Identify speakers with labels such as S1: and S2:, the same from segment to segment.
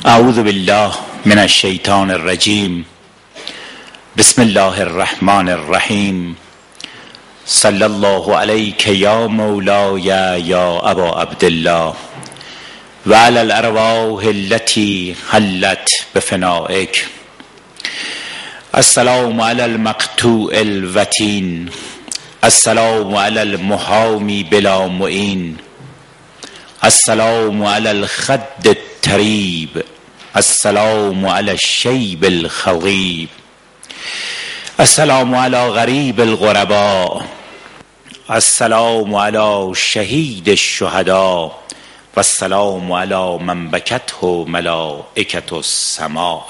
S1: اعوذ بالله من الشیطان الرجیم. بسم الله الرحمن الرحیم. صلی الله علیک یا مولای یا ابا عبدالله و علی الارواح التي حلت بفنائک. السلام علی المقطوع الوتین. السلام علی المحامی بلا معین. السلام علی الخد الطریب. السلام علی الشیب الخویب. السلام علی غریب الغرباء. السلام علی شهید الشهداء و السلام علی من بکته ملائکة السماء.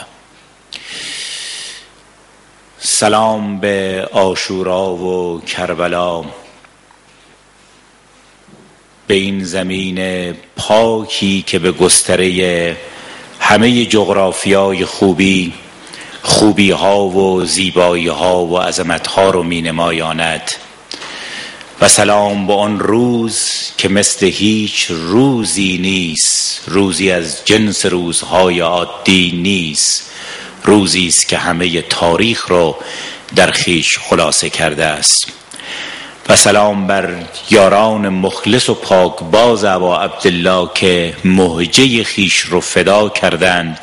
S1: سلام به عاشورا و کربلا، به این زمین پاکی که به گستره همه جغرافیای خوبی ها و زیبایی ها و عظمت ها رو می نمایاند، و سلام به آن روز که مثل هیچ روزی نیست، روزی از جنس روزهای عادی نیست، روزی است که همه تاریخ رو در خیش خلاصه کرده است. و سلام بر یاران مخلص و پاکباز ابا عبدالله که مهجه خیش رو فدا کردند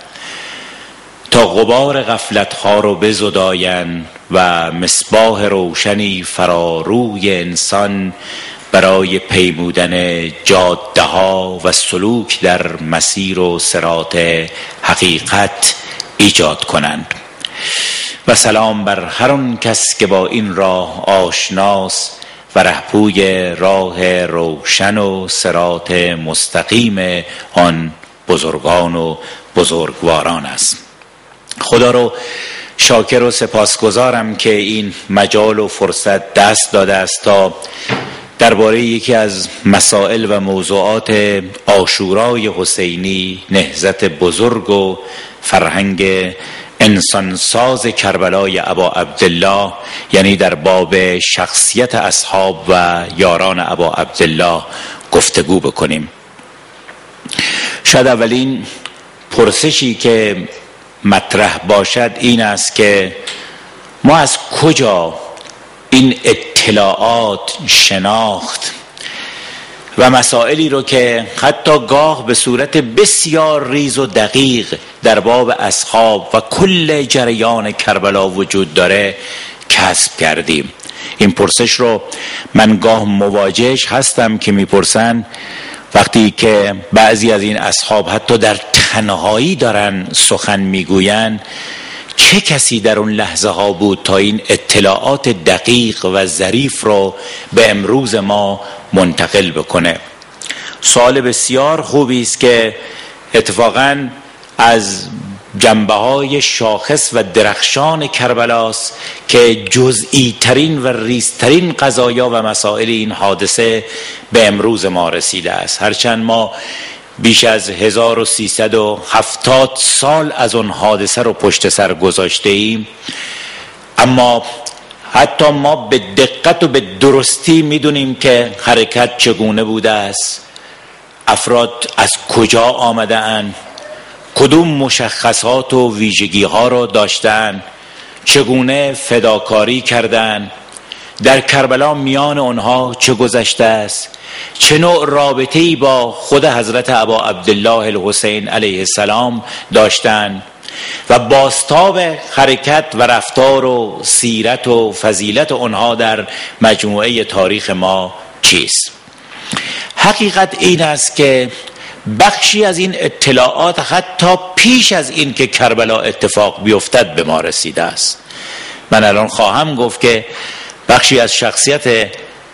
S1: تا غبار غفلت‌ها رو بزدایند و مصباح روشنی فراروی انسان برای پیمودن جاده‌ها و سلوک در مسیر و صراط حقیقت ایجاد کنند. و سلام بر هر آن کس که با این راه آشناست و رهپوی راه روشن و صراط مستقیم آن بزرگان و بزرگواران است. خدا رو شاکر و سپاسگزارم که این مجال و فرصت دست داده است تا درباره یکی از مسائل و موضوعات عاشورای حسینی، نهضت بزرگ و فرهنگ انسانساز کربلای ابا عبدالله، یعنی در باب شخصیت اصحاب و یاران ابا عبدالله گفتگو بکنیم. شاید اولین پرسشی که مطرح باشد این است که ما از کجا این اطلاعات، شناخت و مسائلی رو که حتی گاه به صورت بسیار ریز و دقیق در باب اصحاب و کل جریان کربلا وجود داره کسب کردیم. این پرسش رو من گاه مواجهش هستم که میپرسن وقتی که بعضی از این اصحاب حتی در تنهایی دارن سخن میگوین، چه کسی در اون لحظه ها بود تا این اطلاعات دقیق و ظریف رو به امروز ما منتقل بکنه؟ سوال بسیار خوبی است که اتفاقاً از جنبه های شاخص و درخشان کربلاست که جزئی ترین و ریزترین قضایا و مسائل این حادثه به امروز ما رسیده است. هرچند ما بیش از 1370 سال از اون حادثه رو پشت سر گذاشته ایم، اما حتی ما به دقت و به درستی میدونیم که حرکت چگونه بوده است، افراد از کجا آمده اند، کدوم مشخصات و ویژگی ها رو داشتن، چگونه فداکاری کردند، در کربلا میان اونها چه گذشته است، چه نوع رابطه‌ای با خود حضرت ابا عبدالله الحسین علیه السلام داشتند و بازتاب حرکت و رفتار و سیرت و فضیلت اونها در مجموعه تاریخ ما چیست. حقیقت این است که بخشی از این اطلاعات حتی پیش از این که کربلا اتفاق بیفتد به ما رسیده است. من الان خواهم گفت که بخشی از شخصیت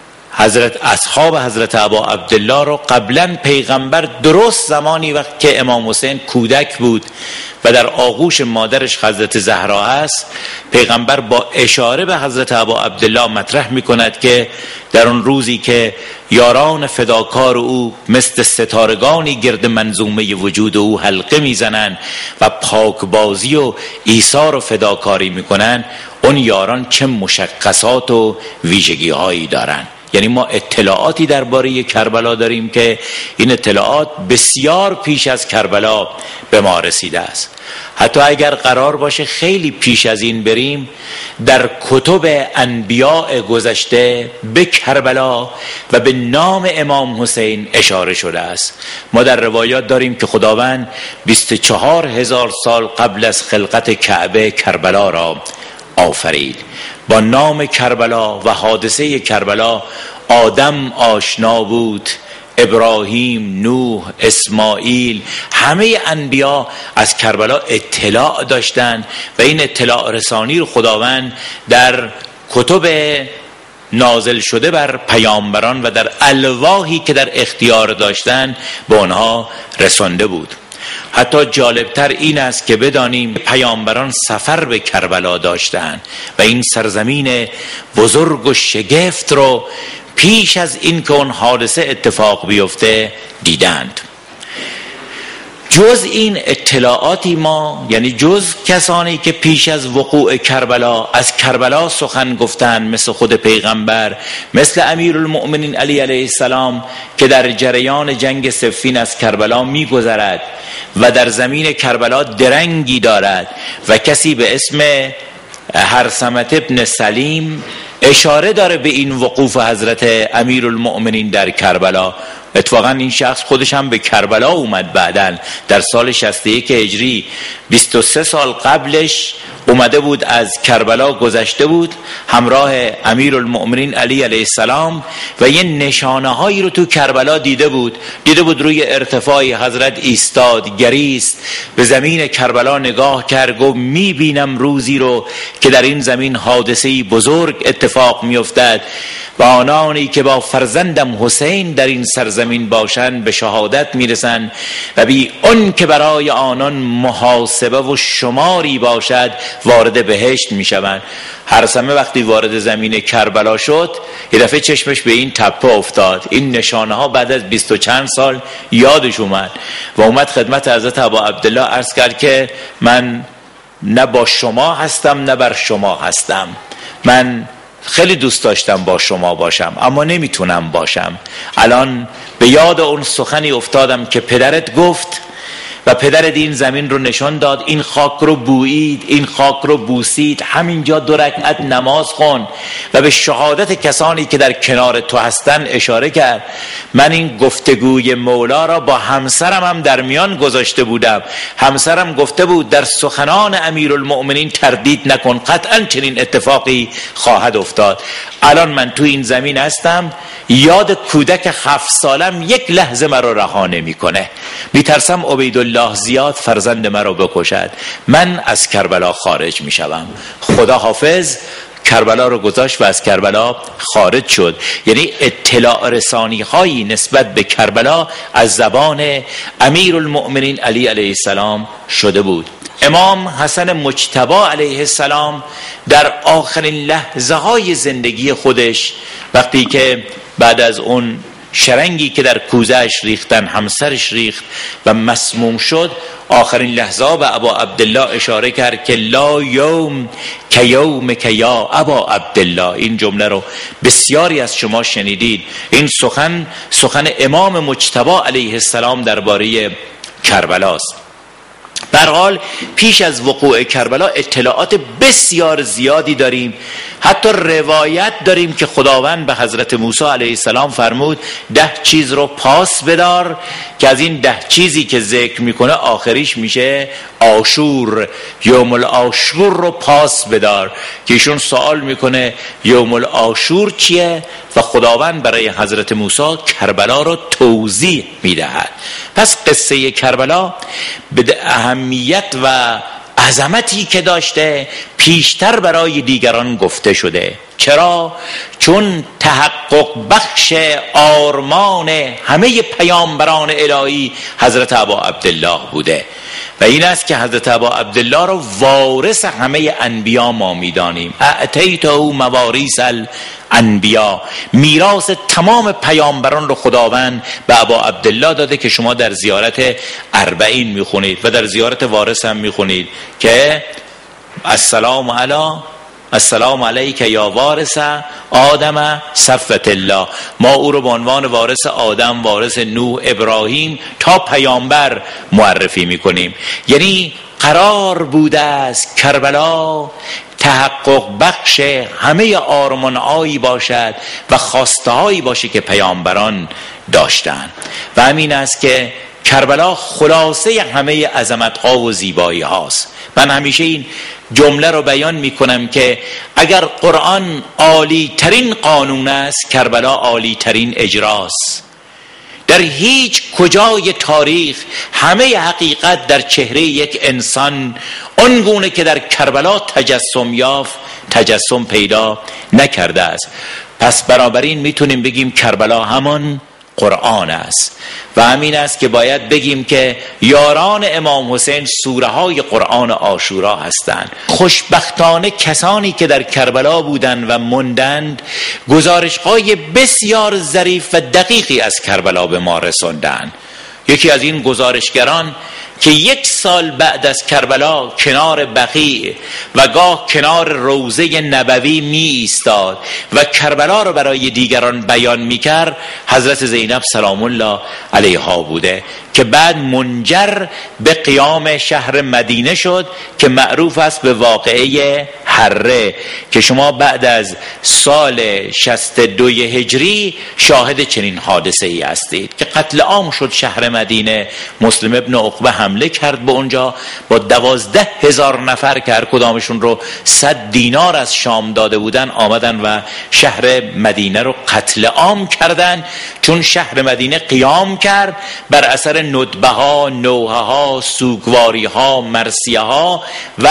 S1: اصحاب حضرت ابا عبدالله رو قبلا پیغمبر درست زمانی وقت که امام حسین کودک بود و در آغوش مادرش حضرت زهرا است، پیغمبر با اشاره به حضرت ابا عبدالله مطرح می کند که در اون روزی که یاران فداکار او مثل ستارگانی گرد منظومه وجود او حلقه می زنن و پاکبازی و ایثار و فداکاری می کنن، اون یاران چه مشخصات و ویژگی هایی دارن. یعنی ما اطلاعاتی درباره کربلا داریم که این اطلاعات بسیار پیش از کربلا به ما رسیده است. حتی اگر قرار باشه خیلی پیش از این بریم، در کتب انبیاء گذشته به کربلا و به نام امام حسین اشاره شده است. ما در روایات داریم که خداوند 24,000 سال قبل از خلقت کعبه کربلا را آفرید. با نام کربلا و حادثه کربلا آدم آشنا بود، ابراهیم، نوح، اسماعیل، همه انبیا از کربلا اطلاع داشتند و این اطلاع رسانی رو خداوند در کتب نازل شده بر پیامبران و در الواحی که در اختیار داشتند به آنها رسانده بود. حتی جالبتر این است که بدانیم پیامبران سفر به کربلا داشتند و این سرزمین بزرگ و شگفت رو پیش از این که اون حادثه اتفاق بیفته دیدند. جز این اطلاعاتی ما، یعنی جز کسانی که پیش از وقوع کربلا از کربلا سخن گفتند، مثل خود پیغمبر، مثل امیرالمؤمنین علی علیه السلام که در جریان جنگ صفین از کربلا می‌گذرد و در زمین کربلا درنگی دارد و کسی به اسم هرثمة ابن سلیم اشاره داره به این وقوف حضرت امیرالمؤمنین در کربلا. اتفاقا این شخص خودش هم به کربلا اومد بعدن در سال 61 هجری، 23 سال قبلش اومده بود، از کربلا گذشته بود همراه امیرالمؤمنین علی علیه السلام و یه نشانه هایی رو تو کربلا دیده بود روی ارتفاعی حضرت ایستاد، گریست، به زمین کربلا نگاه کرد، گفت میبینم روزی رو که در این زمین حادثه‌ای بزرگ اتفاق میافتد و آنانی که با فرزندم حسین در این سرزمین باشند به شهادت میرسند و بی اون که برای آنان محاسبه و شماری باشد وارد بهشت میشوند. هرثمه وقتی وارد زمین کربلا شد یه دفعه چشمش به این تپه افتاد، این نشانه ها بعد از 20 و چند سال یادش اومد و اومد خدمت حضرت ابا عبدالله عرض کرد که من نه با شما هستم نه بر شما هستم، من خیلی دوست داشتم با شما باشم اما نمیتونم باشم. الان به یاد اون سخنی افتادم که پدرت گفت و پدرت این زمین رو نشان داد، این خاک رو بویید، این خاک رو بوسید، همینجا 2 رکعت نماز خون و به شهادت کسانی که در کنار تو هستن اشاره کرد. من این گفتگوی مولا را با همسرم هم در میان گذاشته بودم، همسرم گفته بود در سخنان امیرالمؤمنین تردید نکن، قطعا چنین اتفاقی خواهد افتاد. الان من تو این زمین هستم، یاد کودک 7 سالم یک لحظه مرا رها نمیکنه، میترسم عبیدالله زیاد فرزند مرا بکشد، من از کربلا خارج میشوم. خدا حافظ کربلا رو گذاشت و از کربلا خارج شد. یعنی اطلاع رسانی هایی نسبت به کربلا از زبان امیرالمؤمنین علی علیه السلام شده بود. امام حسن مجتبی علیه السلام در آخرین لحظه های زندگی خودش، وقتی که بعد از اون شرنگی که در کوزه‌اش ریختن همسرش ریخت و مسموم شد، آخرین لحظه به ابا عبدالله اشاره کرد که لا یوم که یومک یا ابا عبدالله. این جمله رو بسیاری از شما شنیدید. این سخن امام مجتبی علیه السلام درباره کربلاست. به هر حال پیش از وقوع کربلا اطلاعات بسیار زیادی داریم. حتی روایت داریم که خداوند به حضرت موسی علیه السلام فرمود 10 چیز رو پاس بدار، که از این 10 چیزی که ذکر میکنه آخریش میشه عاشور، یوم العاشور رو پاس بدار، که ایشون سوال میکنه یوم العاشور چیه و خداوند برای حضرت موسی کربلا رو توضیح میدهد. پس قصه کربلا به اهمیت و عظمتی که داشته پیشتر برای دیگران گفته شده. چرا؟ چون تحقق بخش آرمان همه پیامبران الهی حضرت ابا عبدالله بوده و این است که حضرت ابا عبدالله رو وارث همه انبیا ما میدانیم. اعطیته مواریث الانبیا، میراث تمام پیامبران رو خداوند به ابا عبدالله داده که شما در زیارت 40 میخونید و در زیارت وارث هم میخونید که السلام علی السلام علیک یا وارث آدم صفوة الله. ما او رو به عنوان وارث آدم، وارث نوح، ابراهیم تا پیامبر معرفی میکنیم. یعنی قرار بوده است کربلا تحقق بخش همه آرمان‌هایی باشد و خواسته‌هایی باشه که پیامبران داشتند و همین است که کربلا خلاصه همه عظمت‌ها و زیبایی هاست. من همیشه این جمله رو بیان میکنم که اگر قرآن عالی ترین قانون است، کربلا عالی ترین اجراست. در هیچ کجای تاریخ همه حقیقت در چهره یک انسان آنگونه که در کربلا تجسم یافت تجسم پیدا نکرده است. پس بنابراین میتونیم بگیم کربلا همان قرآن است و همین است که باید بگیم که یاران امام حسین سوره های قرآن عاشورا هستند. خوشبختانه کسانی که در کربلا بودند و ماندند گزارش های بسیار ظریف و دقیقی از کربلا به ما رساندند. یکی از این گزارشگران که 1 سال بعد از کربلا کنار بقیع و گاه کنار روضه نبوی می ایستاد و کربلا رو برای دیگران بیان می کرد، حضرت زینب سلام الله علیها بوده که بعد منجر به قیام شهر مدینه شد که معروف است به واقعه حره که شما بعد از سال 62 هجری شاهد چنین حادثه ای هستید که قتل عام شد شهر مدینه. مسلم ابن عقبه حمله کرد به اونجا با 12,000 نفر که هر کدامشون رو 100 دینار از شام داده بودن آمدن و شهر مدینه رو قتل عام کردن. چون شهر مدینه قیام کرد بر اثر ندبه ها، نوحه ها، سوگواری ها، مرثیه ها و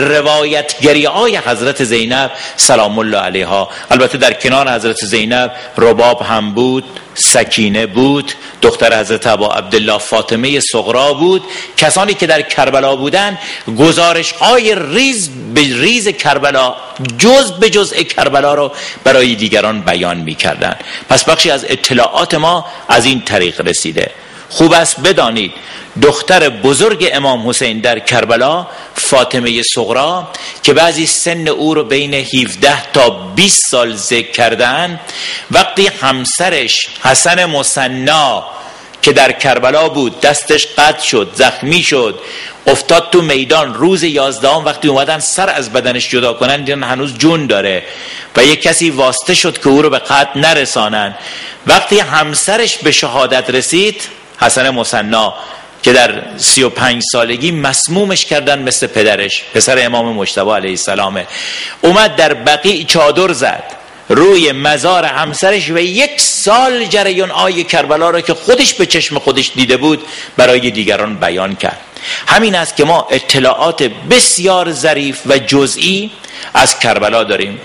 S1: روایتگری های حضرت زینب سلام الله علیها. البته در کنار حضرت زینب رباب هم بود، سکینه بود، دختر حضرت ابا عبدالله فاطمه صغرا بود. کسانی که در کربلا بودند گزارش های ریز به ریز کربلا، جز به جزء کربلا رو برای دیگران بیان می کردن. پس بخشی از اطلاعات ما از این طریق رسیده. خوب است بدانید دختر بزرگ امام حسین در کربلا فاطمه صغرا که بعضی سن او رو بین 17 تا 20 سال ذکر کردن، وقتی همسرش حسن مثنا که در کربلا بود دستش قطع شد، زخمی شد، افتاد تو میدان، روز 11 وقتی اومدن سر از بدنش جدا کنن دیدن هنوز جون داره و یک کسی واسطه شد که او رو به قتل نرسانن. وقتی همسرش به شهادت رسید، حسن مثنا که در 35 سالگی مسمومش کردن مثل پدرش، پسر امام مجتبی علیه السلام، اومد در بقیع چادر زد روی مزار همسرش و 1 سال جریان آی کربلا را که خودش به چشم خودش دیده بود برای دیگران بیان کرد. همین است که ما اطلاعات بسیار ظریف و جزئی از کربلا داریم.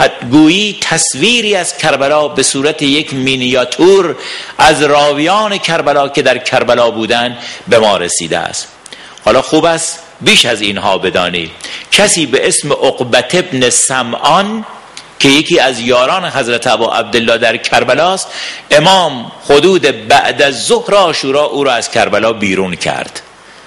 S1: گویی تصویری از کربلا به صورت یک مینیاتور از راویان کربلا که در کربلا بودند به ما رسیده است. حالا خوب است بیش از اینها بدانید کسی به اسم عقبه ابن سمعان که یکی از یاران حضرت ابا عبدالله در کربلاست، امام حدود بعد از ظهر عاشورا او را از کربلا بیرون کرد.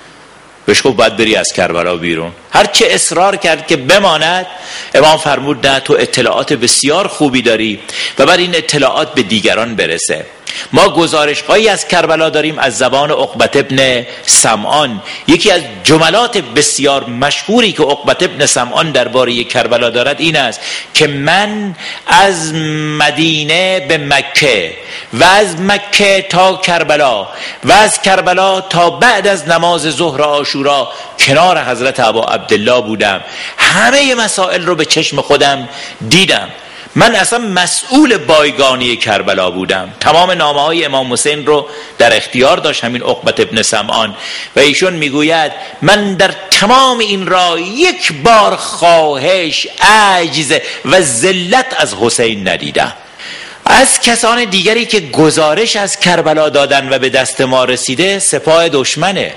S1: بهش گفت باید بری از کربلا بیرون. هرچه اصرار کرد که بماند، امام فرمود نه، تو اطلاعات بسیار خوبی داری و بعد این اطلاعات به دیگران برسه. ما گزارش هایی از کربلا داریم از زبان عقبه ابن سمعان. یکی از جملات بسیار مشهوری که عقبه ابن سمعان درباره کربلا دارد این است که من از مدینه به مکه و از مکه تا کربلا و از کربلا تا بعد از نماز ظهر عاشورا کنار حضرت ابا عبدالله بودم، همه مسائل رو به چشم خودم دیدم. من اصلا مسئول بایگانی کربلا بودم. تمام نامه های امام حسین رو در اختیار داشت همین عقبه ابن سمعان و ایشون میگوید من در تمام این راه 1 بار خواهش، عجز و ذلت از حسین ندیدم. از کسان دیگری که گزارش از کربلا دادن و به دست ما رسیده سپاه دشمنه.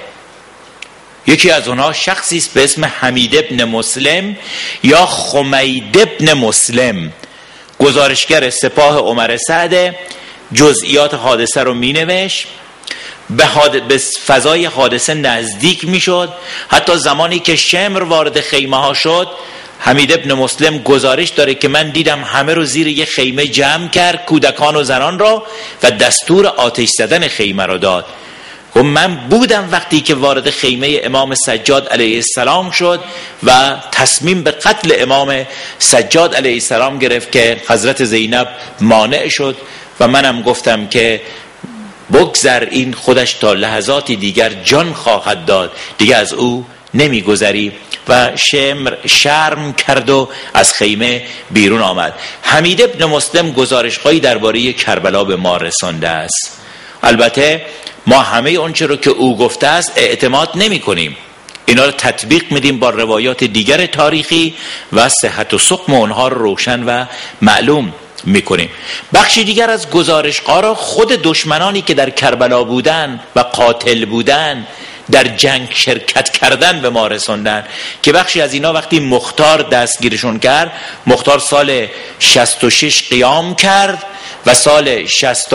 S1: یکی از اونها شخصی است به اسم حمید ابن مسلم یا حمید ابن مسلم، گزارشگر سپاه عمر سعد. جزئیات حادثه رو می نوشت، به فضای حادثه نزدیک می شد. حتی زمانی که شمر وارد خیمه ها شد، حمید ابن مسلم گزارش داره که من دیدم همه رو زیر یه خیمه جمع کرد، کودکان و زنان را، و دستور آتش زدن خیمه را داد. و من بودم وقتی که وارد خیمه امام سجاد علیه السلام شد و تصمیم به قتل امام سجاد علیه السلام گرفت که حضرت زینب مانع شد و منم گفتم که بگذر، این خودش تا لحظاتی دیگر جان خواهد داد، دیگه از او نمیگذری. و شرم کرد و از خیمه بیرون آمد. حمید ابن مسلم گزارش‌هایی درباره کربلا به ما رسانده است. البته ما همه اونچه رو که او گفته است اعتماد نمی کنیم، اینا رو تطبیق میدیم با روایات دیگر تاریخی و صحت و سقم اونها رو روشن و معلوم میکنیم. بخشی دیگر از گزارش‌ها را خود دشمنانی که در کربلا بودن و قاتل بودن، در جنگ شرکت کردن به ما رسوندن، که بخشی از اینا وقتی مختار دستگیرشون کرد، مختار سال 66 قیام کرد و سال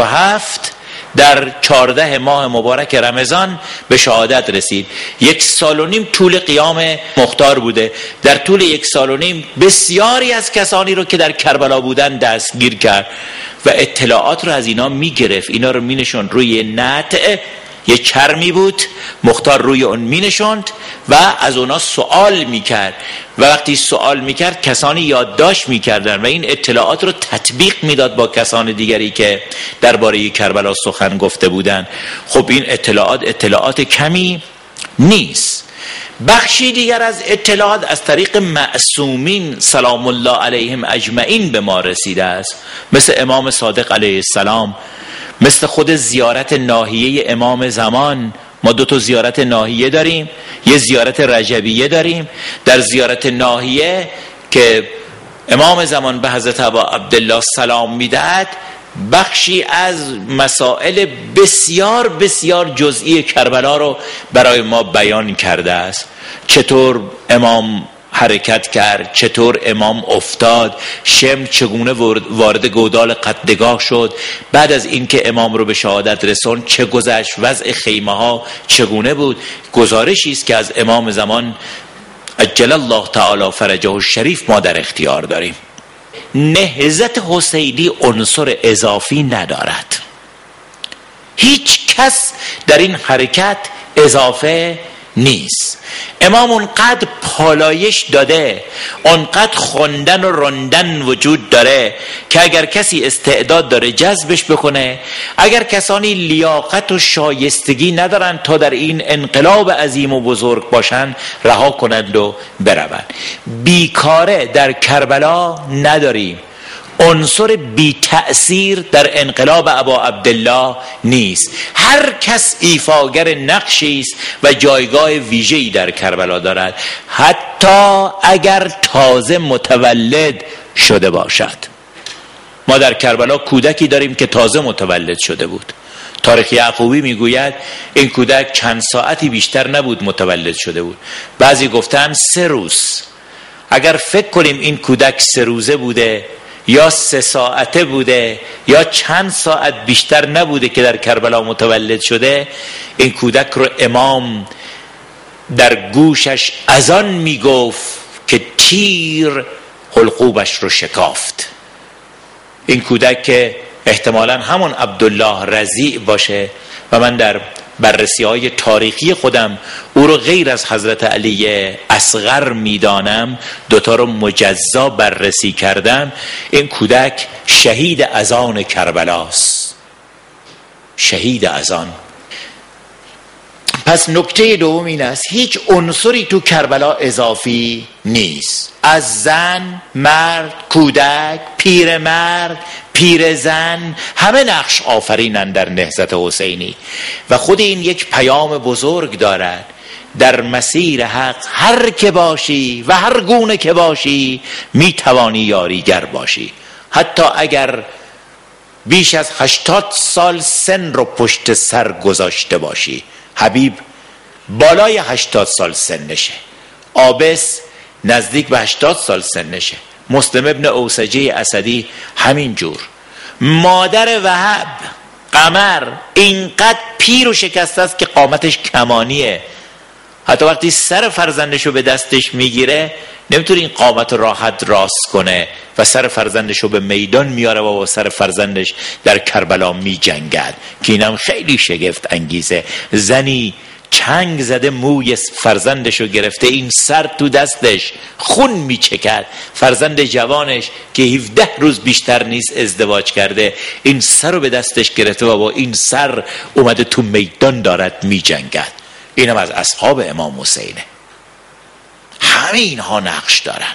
S1: 67 در 14 ماه مبارک رمضان به شهادت رسید. 1.5 سال طول قیام مختار بوده. در طول 1.5 سال بسیاری از کسانی رو که در کربلا بودن دستگیر کرد و اطلاعات رو از اینا میگرفت. اینا رو مینشوند روی نطع، یه چرمی بود، مختار روی اون مینشوند و از اونا سوال میکرد و وقتی سوال میکرد کسانی یادداشت میکردن و این اطلاعات رو تطبیق میداد با کسان دیگری که درباره کربلا سخن گفته بودن. خب این اطلاعات کمی نیست. بخشی دیگر از اطلاعات از طریق معصومین سلام الله علیهم اجمعین به ما رسیده است، مثل امام صادق علیه السلام، مثل خود زیارت ناحیه امام زمان. ما 2 زیارت ناحیه داریم، یه زیارت رجبیه داریم. در زیارت ناحیه که امام زمان به حضرت ابا عبدالله سلام میدهد، بخشی از مسائل بسیار بسیار جزئی کربلا رو برای ما بیان کرده است. چطور امام حرکت کرد، چطور امام افتاد، شم چگونه وارد گودال قدگاه شد، بعد از اینکه امام رو به شهادت رسوند چه گذشت، وضع خیمه ها چگونه بود. گزارشی است که از امام زمان عجل الله تعالی فرجه الشریف ما در اختیار داریم. نهضت حسینی عنصر اضافی ندارد. هیچ کس در این حرکت اضافه نیست. امام اونقدر پالایش داده، اونقدر خوندن و راندن وجود داره که اگر کسی استعداد داره جذبش بکنه، اگر کسانی لیاقت و شایستگی ندارن تا در این انقلاب عظیم و بزرگ باشن، رها کنند و بروند. بیکاره در کربلا نداریم. عنصر بی تأثیر در انقلاب ابا عبدالله نیست. هر کس ایفاگر نقشی است و جایگاه ویژه‌ای در کربلا دارد، حتی اگر تازه متولد شده باشد. ما در کربلا کودکی داریم که تازه متولد شده بود. تاریخ یعقوبی میگوید این کودک چند ساعتی بیشتر نبود متولد شده بود. بعضی گفتن 3 روز. اگر فکر کنیم این کودک 3 روزه بوده یا 3 ساعته بوده یا چند ساعت بیشتر نبوده که در کربلا متولد شده، این کودک رو امام در گوشش از آن میگفت که تیر حلقوبش رو شکافت. این کودک که احتمالاً همون عبدالله رضیع باشه و من در بررسی های تاریخی خودم او رو غیر از حضرت علی اصغر میدانم، 2 رو مجزا بررسی کردم. این کودک شهید اذان کربلاست، شهید اذان. پس نکته دوم این است، هیچ عنصری تو کربلا اضافی نیست. از زن، مرد، کودک، پیرمرد، پیرزن، همه نقش آفرینند در نهضت حسینی و خود این یک پیام بزرگ دارد. در مسیر حق هر که باشی و هر گونه که باشی میتوانی یاریگر باشی، حتی اگر بیش از 80 سال سن رو پشت سر گذاشته باشی. حبیب بالای 80 سال سنشه، عابس نزدیک به 80 سال سنشه، مسلم ابن اوسجه اسدی همین جور. مادر وهب قمر اینقدر پیر و شکسته است که قامتش کمانیه، حتی وقتی سر فرزندشو به دستش میگیره نمیتونه این قامت راحت راست کنه و سر فرزندش رو به میدان میاره و با سر فرزندش در کربلا میجنگد که اینم خیلی شگفت انگیزه. زنی چنگ زده موی فرزندش رو گرفته، این سر تو دستش خون میچکد، فرزند جوانش که 17 روز بیشتر نیست ازدواج کرده، این سر رو به دستش گرفته و با این سر اومده تو میدان دارد میجنگد. اینم از اصحاب امام حسینه. همه اینها نقش دارن.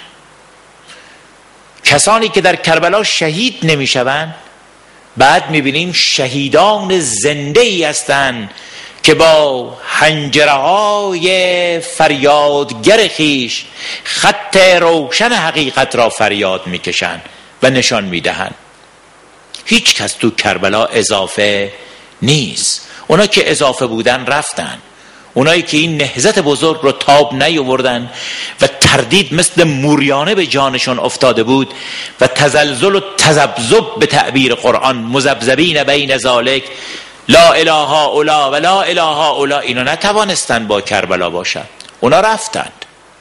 S1: کسانی که در کربلا شهید نمیشوند بعد میبینیم شهیدان زنده ای هستند که با حنجرهای فریادگر خیش خط روشن حقیقت را فریاد میکشند و نشان میدهند. هیچ کس تو کربلا اضافه نیست. اونا که اضافه بودن رفتن. اونایی که این نهضت بزرگ رو تاب نیاوردن و تردید مثل موریانه به جانشون افتاده بود و تزلزل و تذبذب به تعبیر قرآن، مذبذبین بین ذالک لا اله الا و لا اله الا، اینا نتوانستن با کربلا باشن، اونا رفتند.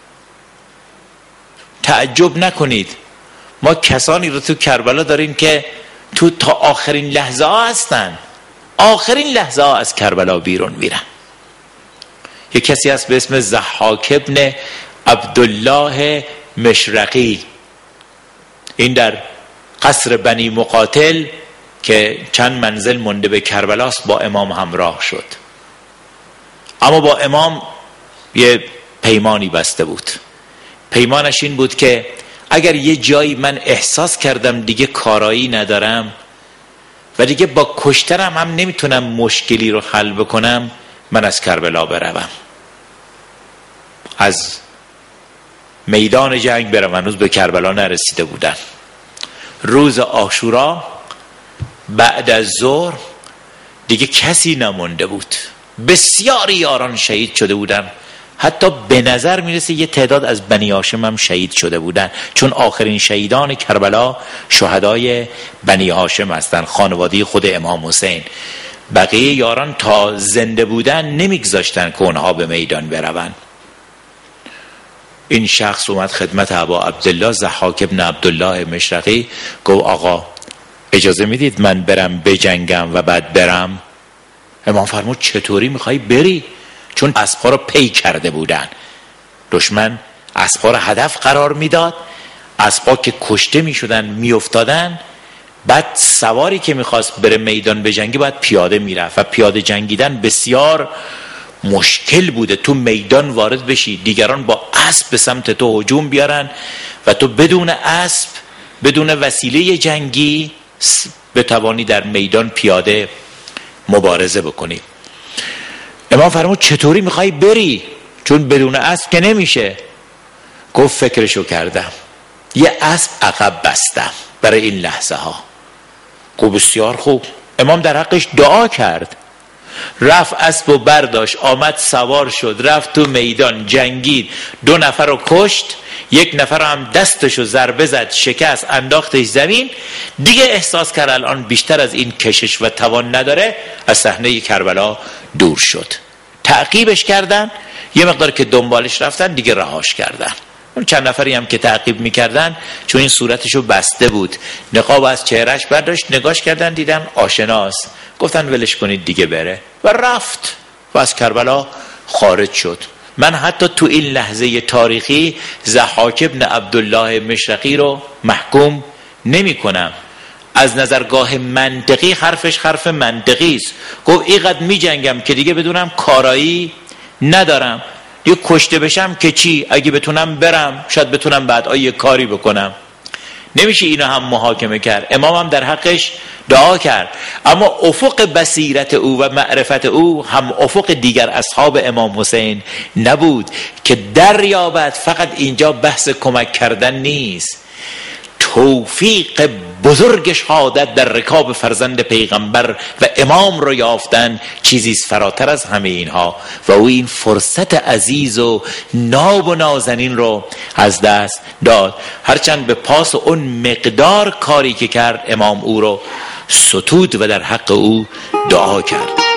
S1: تعجب نکنید، ما کسانی رو تو کربلا داریم که تو تا آخرین لحظه ها هستن، آخرین لحظه ها از کربلا بیرون میرن. یک کسی هست به اسم ضحاک ابن عبدالله مشرقی، این در قصر بنی مقاتل که چند منزل مونده به کربلاست با امام همراه شد، اما با امام یه پیمانی بسته بود. پیمانش این بود که اگر یه جایی من احساس کردم دیگه کارایی ندارم و دیگه با کشترم هم نمیتونم مشکلی رو حل بکنم، من از کربلا بروم، از میدان جنگ برم. هنوز به کربلا نرسیده بودن. روز عاشورا بعد از ظهر دیگه کسی نمونده بود، بسیاری یاران شهید شده بودن، حتی به نظر میرسه یه تعداد از بنی هاشم هم شهید شده بودن، چون آخرین شهیدان کربلا شهدای بنی هاشم هستن، خانواده خود امام حسین. بقیه یاران تا زنده بودن نمیگذاشتن که اونها به میدان برون. این شخص اومد خدمت ابا عبدالله ضحاک ابن عبدالله مشرقی، گفت آقا اجازه میدید من برم بجنگم و بعد برم؟ امام فرمود چطوری میخوای بری؟ چون اسبها رو پی کرده بودن، دشمن اسبها رو هدف قرار میداد، اسبها که کشته میشدن میافتادن، بعد سواری که میخواست بره میدان بجنگی باید پیاده میرفت و پیاده جنگیدن بسیار مشکل بوده. تو میدان وارد بشی، دیگران با اسب به سمت تو هجوم بیارن و تو بدون اسب، بدون وسیله جنگی بتوانی در میدان پیاده مبارزه بکنی. امام فرمود چطوری میخوای بری؟ چون بدون اسب که نمیشه. گفت فکرشو کردم، یه اسب عقب بستم برای این لحظه ها. گفت بسیار خوب. امام در حقش دعا کرد، رفت اسب و برداشت، آمد سوار شد، رفت تو میدان جنگید، 2 نفر رو کشت، 1 نفر هم دستشو ضربه زد، شکست، انداختش زمین. دیگه احساس کرد الان بیشتر از این کشش و توان نداره، از صحنه کربلا دور شد. تعقیبش کردن، یه مقدار که دنبالش رفتن دیگه رهاش کردن. اون چند نفری هم که تعقیب میکردن چون این صورتشو بسته بود، نقاب از چهرش برداشت، نگاش کردن دیدن آشناست، گفتن ولش کنید دیگه بره و رفت و از کربلا خارج شد. من حتی تو این لحظه تاریخی ضحاک ابن عبدالله مشرقی رو محکوم نمی کنم. از نظرگاه منطقی حرفش حرف منطقی است. گفت اینقدر می جنگم که دیگه بدونم کارایی ندارم، دیگه کشته بشم که چی، اگه بتونم برم شاید بتونم بعد یه کاری بکنم. نمیشه اینو هم محاکمه کرد. امام هم در حقش دعا کرد، اما افق بصیرت او و معرفت او هم افق دیگر اصحاب امام حسین نبود که دریابد فقط اینجا بحث کمک کردن نیست، توفیق بزرگ شهادت در رکاب فرزند پیغمبر و امام رو یافتن چیزی فراتر از همه اینها و او این فرصت عزیز و ناب و نازنین رو از دست داد. هرچند به پاس اون مقدار کاری که کرد امام او رو ستود و در حق او دعا کرد.